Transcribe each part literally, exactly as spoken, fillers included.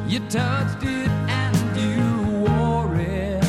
You touched it and you wore it,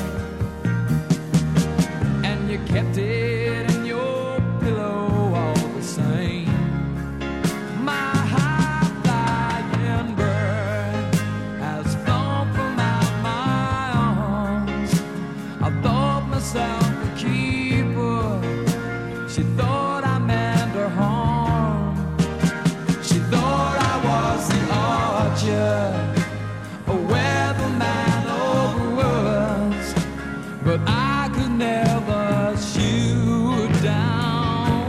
and you kept it in your pillow all the same. My high-flying bird has flown from out my arms. I thought myself a keeper. She thought I meant her harm. She thought I was the archer, a weatherman over woods, but I could never shoot down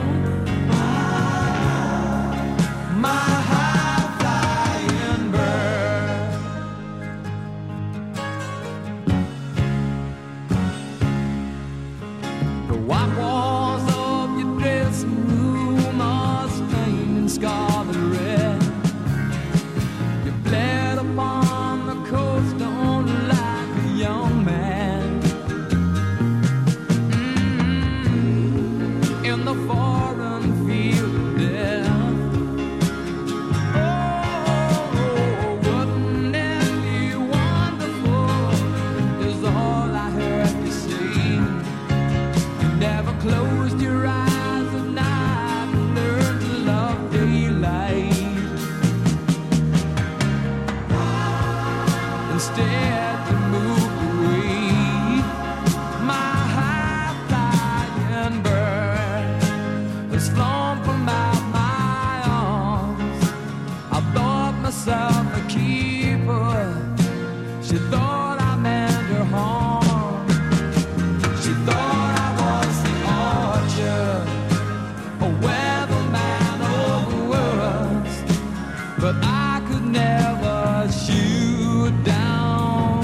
my high-flying bird. The white walls of your dressing room are stained in scarlet red. You fled upon the coast on like a young man. Mm-hmm. In the foreign field of death. Oh, wouldn't it be wonderful is all I heard you say. You never closed your eyes at night and learned to love daylight. Instead to move away, my high-flying bird has flown from out my arms. I thought myself a keeper. She thought I meant her harm. She thought I was the archer, a weatherman over woods, but I could never shoot down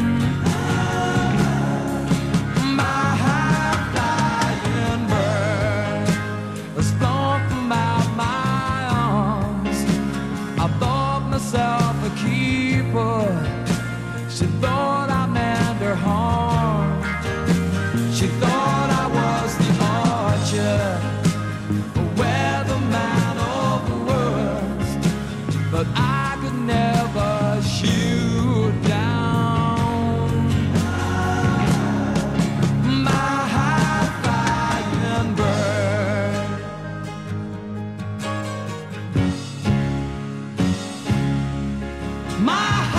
my high-flying bird has flown from out my arms. I thought myself a keeper. She thought I meant her harm. She thought I was the archer, a weatherman over woods, but I could never shoot down my high-flying bird. My